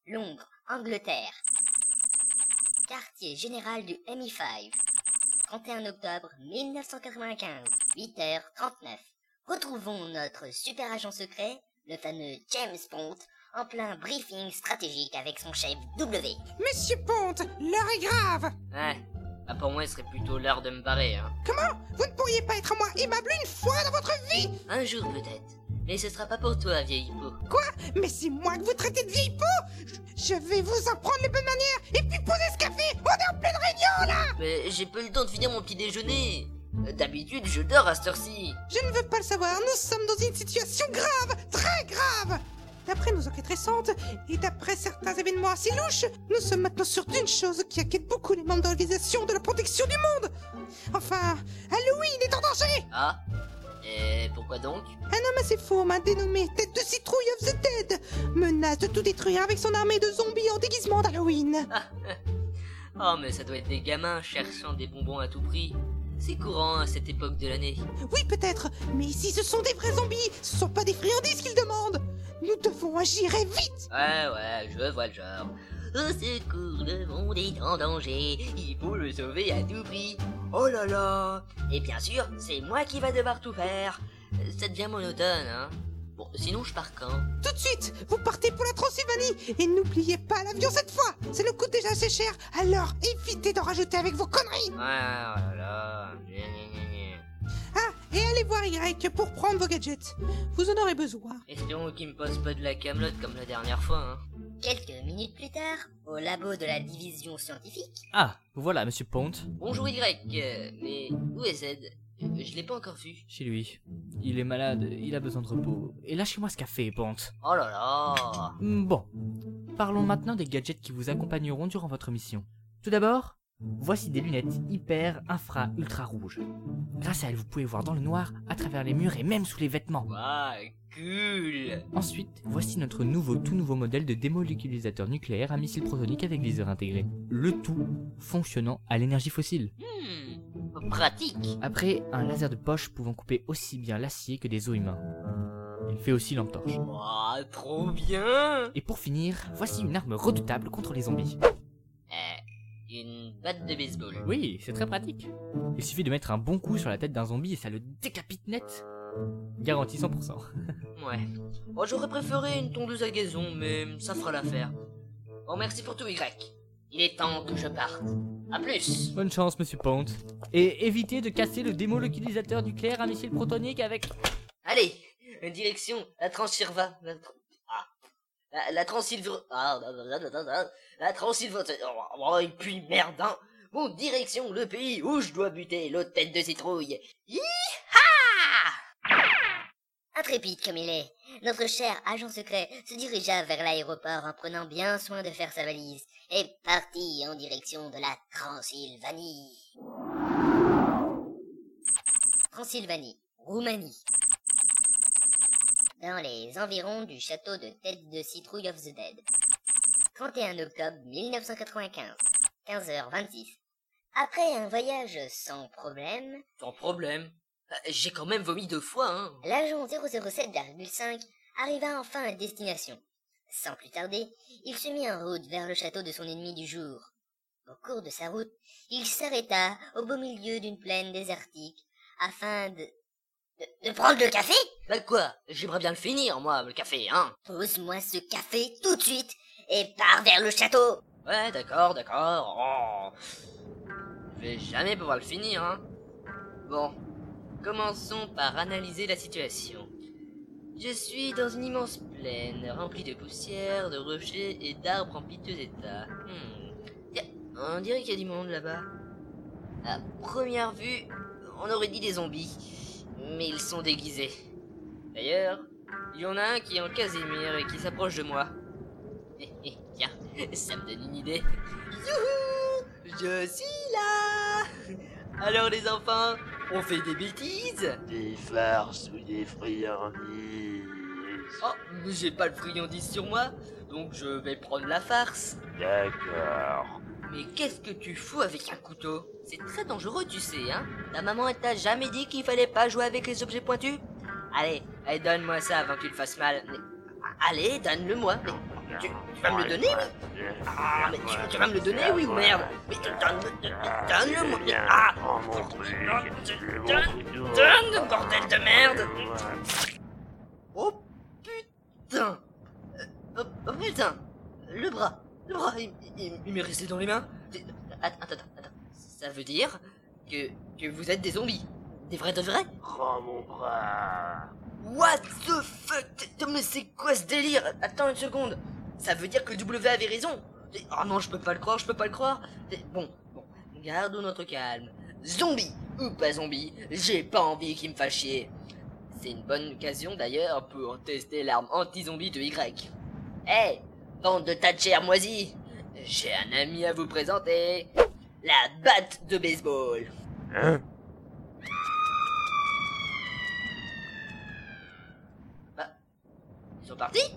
Londres, Angleterre. Quartier général du MI5. 31 octobre 1995, 8h39. Retrouvons notre super agent secret, le fameux James Bond, en plein briefing stratégique avec son chef W. Monsieur Pont, l'heure est grave. Ouais, bah pour moi, il serait plutôt l'heure de me barrer, hein. Comment? Vous ne pourriez pas être moins aimable une fois dans votre vie? Un jour peut-être. Mais ce sera pas pour toi, vieille peau. Quoi? Mais c'est moi que vous traitez de vieille peau? Je vais vous apprendre les bonnes manières et puis poser ce café. On est en pleine réunion là. Mais j'ai pas eu le temps de finir mon petit déjeuner. D'habitude, je dors à cette heure-ci. Je ne veux pas le savoir, nous sommes dans une situation grave, très grave. D'après nos enquêtes récentes et d'après certains événements assez louches, nous sommes maintenant sûrs d'une chose qui inquiète beaucoup les membres de l'Organisation de la Protection du Monde. Enfin, Halloween est en danger. Ah? Et pourquoi donc? Un homme assez fauve, dénommé Tête de Citrouille of the Dead, menace de tout détruire avec son armée de zombies en déguisement d'Halloween. Oh, mais ça doit être des gamins cherchant des bonbons à tout prix. C'est courant à cette époque de l'année. Oui, peut-être, mais ici ce sont des vrais zombies, ce sont pas des friandises qu'ils demandent. Nous devons agir et vite. Ouais, je vois le genre. Au secours, le monde est en danger, il faut le sauver à tout prix. Oh là là. Et bien sûr, c'est moi qui va devoir tout faire. Ça devient monotone, hein. Bon, sinon je pars quand? Tout de suite, vous partez pour la Transylvanie. Et n'oubliez pas l'avion cette fois. Ça nous coûte déjà assez cher, alors évitez d'en rajouter avec vos conneries. Ouais, oh là là. Gna, gna, gna, gna. Ah, et allez voir Y pour prendre vos gadgets. Vous en aurez besoin. Espérons qu'il me pose pas de la camelote comme la dernière fois, hein. Quelques minutes plus tard, au labo de la division scientifique. Ah, vous voilà, monsieur Pont. Bonjour Y, mais où est Z? Je l'ai pas encore vu. Chez lui. Il est malade, il a besoin de repos. Et lâchez-moi ce café, Pont. Oh là là. Bon. Parlons maintenant des gadgets qui vous accompagneront durant votre mission. Tout d'abord, voici des lunettes hyper infra ultra rouges. Grâce à elles, vous pouvez voir dans le noir, à travers les murs et même sous les vêtements. Waouh, cool. Ensuite, voici notre tout nouveau modèle de démoléculisateur nucléaire à missile protonique avec viseur intégré. Le tout fonctionnant à l'énergie fossile. Pratique. Après, un laser de poche pouvant couper aussi bien l'acier que des os humains. Il fait aussi lampe torche. Waouh, trop bien. Et pour finir, voici une arme redoutable contre les zombies. Une batte de baseball. Oui, c'est très pratique. Il suffit de mettre un bon coup sur la tête d'un zombie et ça le décapite net. Garantie 100%. Ouais. Bon, j'aurais préféré une tondeuse à gazon, mais ça fera l'affaire. Bon, merci pour tout, Y. Il est temps que je parte. À plus. Bonne chance, monsieur Pont. Et évitez de casser le démoléculisateur nucléaire à missile protonique avec... Allez, direction la Transylva... La Transylva... La Transylva... Oh, et puis merde, hein. Bon, direction le pays où je dois buter l'autre tête de citrouille. Hi-ha! Intrépide comme il est, notre cher agent secret se dirigea vers l'aéroport en prenant bien soin de faire sa valise et partit en direction de la Transylvanie. Transylvanie, Roumanie. Dans les environs du château de Tête de Citrouille of the Dead. 31 octobre 1995, 15h26. Après un voyage sans problème, Sans problème. J'ai quand même vomi 2 fois, hein. l'agent 007,5 arriva enfin à destination. Sans plus tarder, il se mit en route vers le château de son ennemi du jour. Au cours de sa route, il s'arrêta au beau milieu d'une plaine désertique afin de prendre le café. Bah quoi? J'aimerais bien le finir, moi, le café, hein. Pose-moi ce café tout de suite et pars vers le château. Ouais, d'accord. Oh. Je vais jamais pouvoir le finir, hein. Bon, commençons par analyser la situation. Je suis dans une immense plaine, remplie de poussière, de rochers et d'arbres en piteux état. Tiens, on dirait qu'il y a du monde là-bas. À première vue, on aurait dit des zombies, mais ils sont déguisés. D'ailleurs, il y en a un qui est en casimir et qui s'approche de moi. Tiens, ça me donne une idée. Youhou! Je suis là! Alors les enfants, on fait des bêtises? Des farces ou des friandises? Oh, mais j'ai pas le friandise sur moi, donc je vais prendre la farce. D'accord. Mais qu'est-ce que tu fous avec un couteau? C'est très dangereux, tu sais, hein? Ta maman, elle t'a jamais dit qu'il fallait pas jouer avec les objets pointus? Allez, donne-moi ça avant que tu le fasses mal. Allez, donne-le-moi. tu vas me le donner, oui? Ah, mais tu vas me le donner, oui ou merde? Mais donne-le-moi. Ah! Donne, bordel de merde! Oh putain! Oh putain! Le bras, il m'est resté dans les mains. Attends. Ça veut dire que vous êtes des zombies? Des vrais de vrais? Rends mon bras. What the fuck? Mais c'est quoi ce délire? Attends une seconde. Ça veut dire que W avait raison. Oh non, je peux pas le croire. Bon, gardons notre calme. Zombie ou pas zombie, j'ai pas envie qu'il me fasse chier. C'est une bonne occasion d'ailleurs pour tester l'arme anti-zombie de Y. Hey, bande de tas de chair moisie, j'ai un ami à vous présenter. La batte de baseball. Hein? Ils sont partis?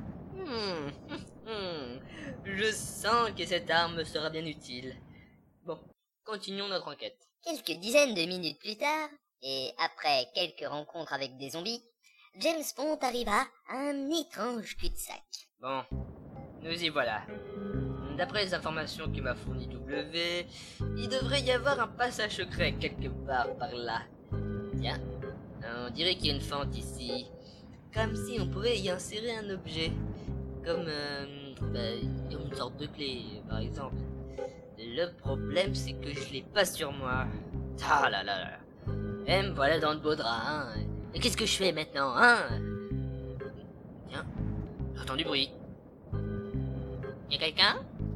Je sens que cette arme me sera bien utile. Bon, continuons notre enquête. Quelques dizaines de minutes plus tard, et après quelques rencontres avec des zombies, James Bond arriva à un étrange cul-de-sac. Bon, nous y voilà. D'après les informations que m'a fourni W, il devrait y avoir un passage secret quelque part par là. Tiens, on dirait qu'il y a une fente ici. Comme si on pouvait y insérer un objet. Comme une sorte de clé, par exemple. Le problème, c'est que je l'ai pas sur moi. Ah là là là. Et me voilà dans le beau drap, hein. Et qu'est-ce que je fais maintenant, hein? Tiens, j'entends du bruit. Y'a quelqu'un?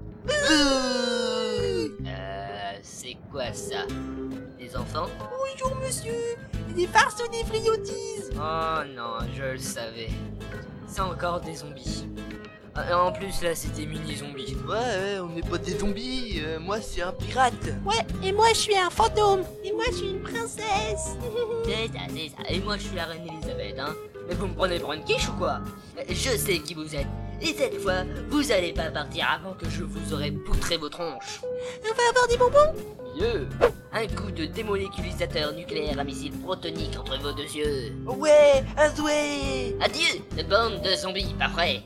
C'est quoi ça? Des enfants? Bonjour monsieur, des farces ou des friandises? Oh non, je le savais. C'est encore des zombies. En plus là, c'est des mini-zombies. Ouais, on n'est pas des zombies, moi c'est un pirate. Ouais, et moi je suis un fantôme. Et moi je suis une princesse. C'est ça. Et moi je suis la reine Elisabeth, hein. Mais vous me prenez pour une quiche ou quoi? Je sais qui vous êtes. Et cette fois, vous allez pas partir avant que je vous aurai poutré vos tronches. On va avoir des bonbons? Mieux. Un coup de démoléculisateur nucléaire à missile protonique entre vos deux yeux. Ouais, un souhait. Adieu, bande de zombies pas prêts.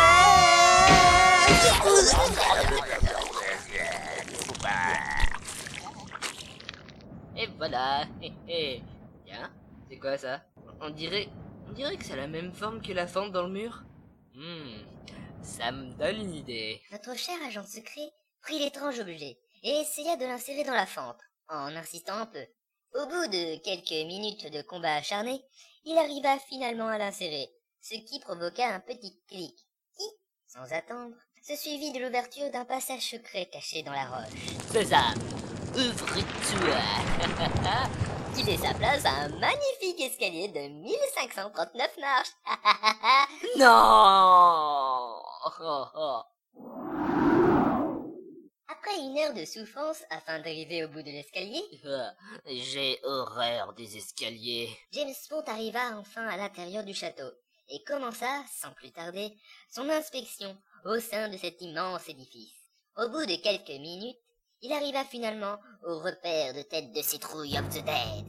Et voilà. Tiens, c'est quoi ça? On dirait que c'est la même forme que la fente dans le mur. Ça me donne une idée. Notre cher agent secret prit l'étrange objet et essaya de l'insérer dans la fente, en insistant un peu. Au bout de quelques minutes de combat acharné, il arriva finalement à l'insérer, ce qui provoqua un petit clic, qui, sans attendre, se suivit de l'ouverture d'un passage secret caché dans la roche. C'est ça. Ouvre-toi. Qui laissa place à un magnifique escalier de 1539 marches. Non. Après une heure de souffrance afin d'arriver au bout de l'escalier, J'ai horreur des escaliers. James Bond arriva enfin à l'intérieur du château et commença, sans plus tarder, son inspection au sein de cet immense édifice. Au bout de quelques minutes, il arriva finalement au repère de tête de citrouille of the Dead.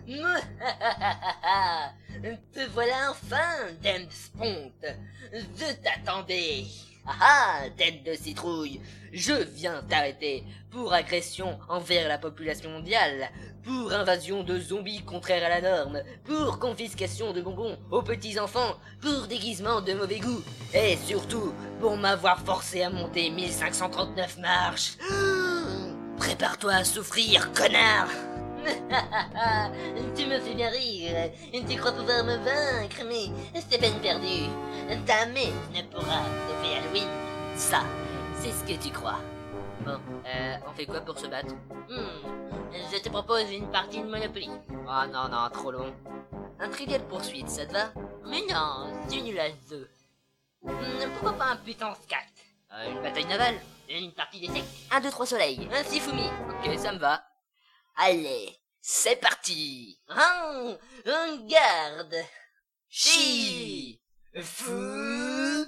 Te voilà enfin, James Bond. Je t'attendais. Ah, tête de citrouille, je viens t'arrêter pour agression envers la population mondiale, pour invasion de zombies contraires à la norme, pour confiscation de bonbons aux petits-enfants, pour déguisement de mauvais goût, et surtout pour m'avoir forcé à monter 1539 marches. Prépare-toi à souffrir, connard. Tu me fais bien rire. Tu crois pouvoir me vaincre, mais c'est peine perdue. Jamais ne pourra sauver Halloween. Ça, c'est ce que tu crois. Bon, on fait quoi pour se battre? Je te propose une partie de Monopoly. Oh non, trop long. Un trivial poursuite, ça te va? Mais non, c'est nul à deux. Pourquoi pas un puissance 4? Une bataille navale? Une partie d'essai? 1, 2, 3 soleils. Un Shifumi. Ok, ça me va. Allez, c'est parti. Un garde. Chi. Fou.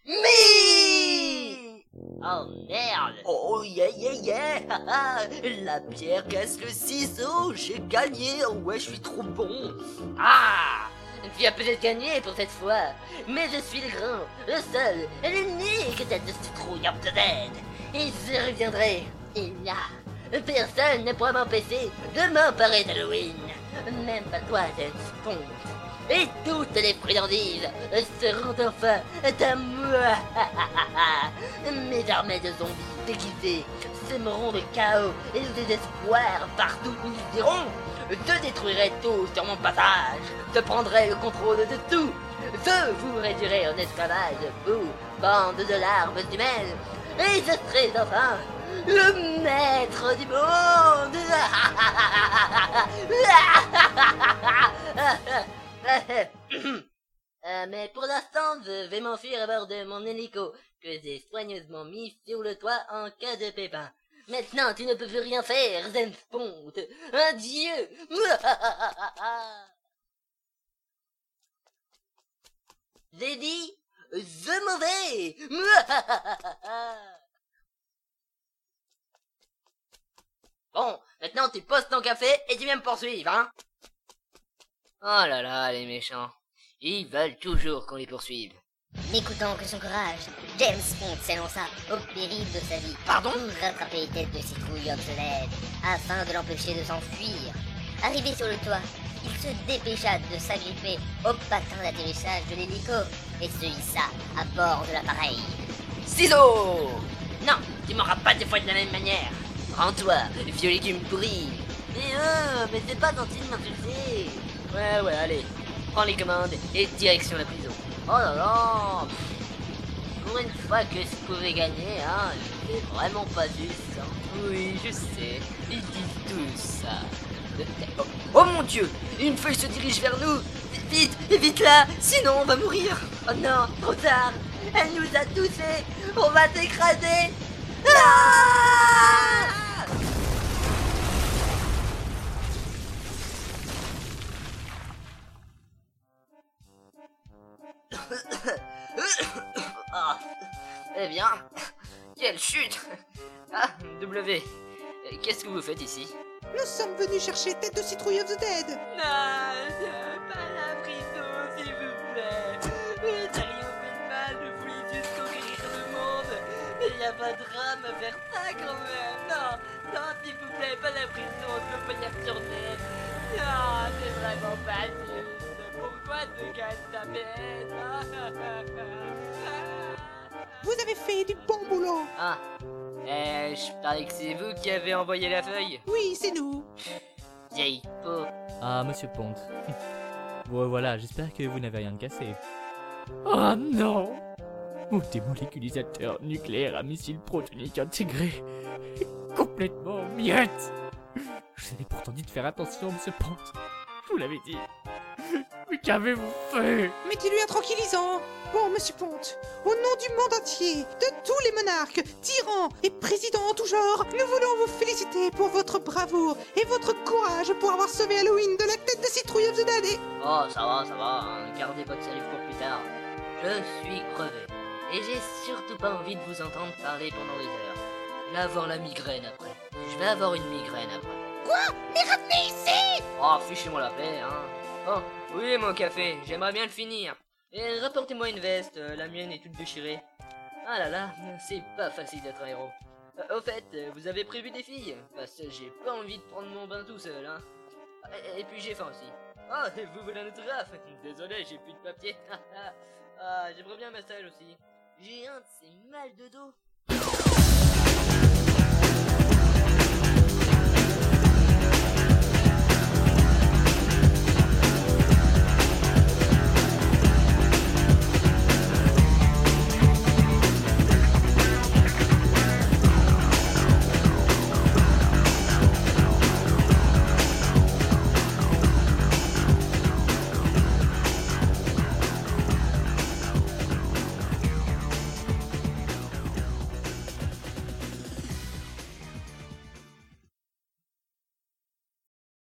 Mi. Oh merde. Oh yeah. La pierre casse le ciseau, j'ai gagné. Ouais, je suis trop bon. Ah, Tu as peut-être gagné pour cette fois, mais je suis le grand, le seul et l'unique tête de citrouille of the dead. Et je reviendrai. Et là, personne ne pourra m'empêcher de m'emparer d'Halloween. Même pas toi, James Bond. Et toutes les friandises seront enfin à moi. Mes armées de zombies déguisés sèmeront le chaos et le désespoir partout où ils iront. Je détruirai tout sur mon passage. Je prendrai le contrôle de tout. Je vous réduirai en esclavage, vous, bande de larves humaines. Et je serai enfin le maître du monde. Mais pour l'instant, je vais m'enfuir à bord de mon hélico, que j'ai soigneusement mis sur le toit en cas de pépin. Maintenant, tu ne peux plus rien faire, James Bond. Adieu. J'ai dit, je m'en vais. Bon, maintenant tu poses ton café et tu viens me poursuivre, hein? Oh là là, les méchants. Ils veulent toujours qu'on les poursuive. N'écoutant que son courage, James Bond s'élança au péril de sa vie. Pardon? Pour rattraper Tête de Citrouille obsolète, afin de l'empêcher de s'enfuir. Arrivé sur le toit, il se dépêcha de s'agripper au patin d'atterrissage de l'hélico et se hissa à bord de l'appareil. Ciseaux! Non, tu m'auras pas deux fois de la même manière. Rends-toi, vieux légume pourri. Mais c'est pas gentil de m'insulter. Ouais, allez. Prends les commandes et direction la prison. Oh là là. Pour une fois que je pouvais gagner, hein, c'est vraiment pas juste. Hein. Oui, je sais. Ils disent tous ça. Oh mon Dieu, une feuille se dirige vers nous. Vite là, sinon on va mourir. Oh non, trop tard. Elle nous a touchés. On va t'écraser. Ah! Ah, eh bien, quelle chute! Ah, W, qu'est-ce que vous faites ici? Nous sommes venus chercher Tête de Citrouille of the Dead. Non, pas la prison, s'il vous plaît. Nous n'aurions fait de mal, nous voulions juste conquérir le monde. Il n'y a pas de drame à faire ça quand même. Non, s'il vous plaît, pas la prison, je peux pas y retourner. Non, c'est vraiment pas juste. Pourquoi te gâche ta bête? Vous avez fait du bon boulot. Ah, je parie que c'est vous qui avez envoyé la feuille. Oui, c'est nous. Vieille peau. Ah, monsieur Pont. Bon, voilà, j'espère que vous n'avez rien de cassé. Oh non! Mon démoléculisateur nucléaire à missile protonique intégré est complètement miettes! Je vous avais pourtant dit de faire attention, monsieur Pont. Je vous l'avais dit. Mais qu'avez-vous fait? Mettez-lui un tranquillisant. Bon, monsieur Ponte, au nom du monde entier, de tous les monarques, tyrans et présidents en tout genre, nous voulons vous féliciter pour votre bravoure et votre courage pour avoir sauvé Halloween de la Tête de Citrouille of the Dead. Oh, ça va, hein. Gardez votre salive pour plus tard. Je suis crevé. Et j'ai surtout pas envie de vous entendre parler pendant des heures. Je vais avoir la migraine après. Je vais avoir une migraine après. Quoi? Mais revenez ici! Oh, fichez-moi la paix, hein. Oh, oui, mon café, j'aimerais bien le finir. Et rapportez-moi une veste, la mienne est toute déchirée. Ah là là, c'est pas facile d'être un héros. Au fait, vous avez prévu des filles? Parce que j'ai pas envie de prendre mon bain tout seul, hein. Et puis j'ai faim aussi. Oh, vous voulez un autographe? Désolé, j'ai plus de papier. Ah, j'aimerais bien ma salle aussi. J'ai un de ces mal de dos.